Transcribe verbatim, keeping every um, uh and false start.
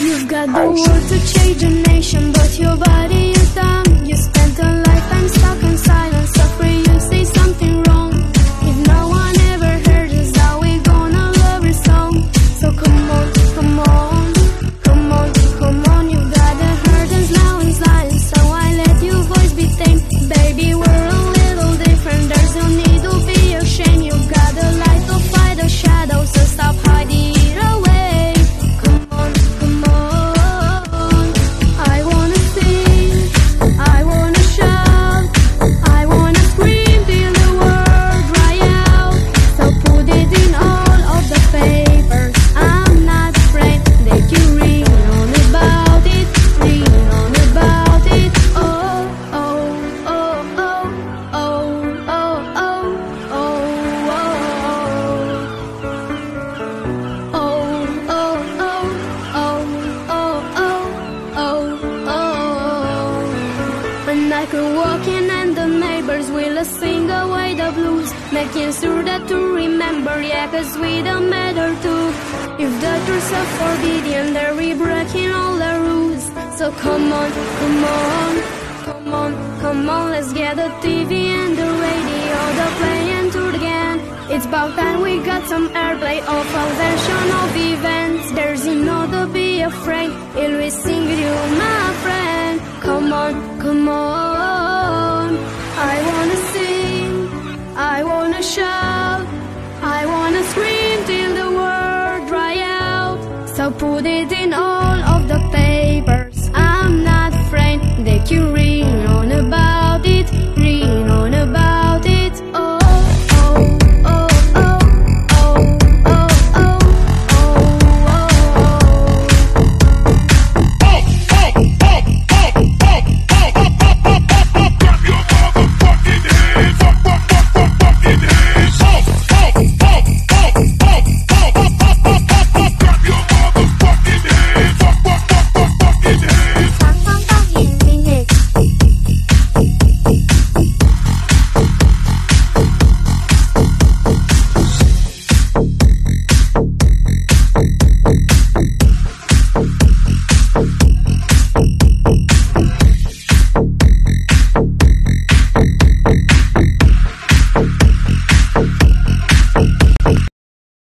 You've got the world to change a nation, but your body is dumb. You spent a lifetime stuck in silence, afraid you say something wrong. If no one ever heard us, how we gonna love your song? So come on, come on, come on, come on. You gotta hurt us now in silence, so I let your voice be tame. Baby, we're a little different, there's no need to be ashamed. You got the light to fight the shadows, so stop hiding it away. Come on, come on. I wanna sing, I wanna shout, I wanna scream till the world dry out. So put it in all of the papers, I'm not afraid that you read on about it, read on about it. Oh, oh, oh, oh, oh, oh, oh, oh, oh. Oh, oh, oh, oh, oh, oh, oh, oh. When I could walk in and the neighbors will sing away the blues, making sure that to remember, yeah, cause we don't matter too. If the truths are forbidden, they're breaking all the rules. So come on, come on, come on, come on, let's get the T V and the radio, the playing to the again. It's about time we got some airplay of attention of events. There's no to be afraid, it'll be sing with you, my friend. Come on, come on. I wanna sing, I wanna shout, I wanna scream till the world dry out. So put it in all of the papers, I'm not afraid that you read on about it.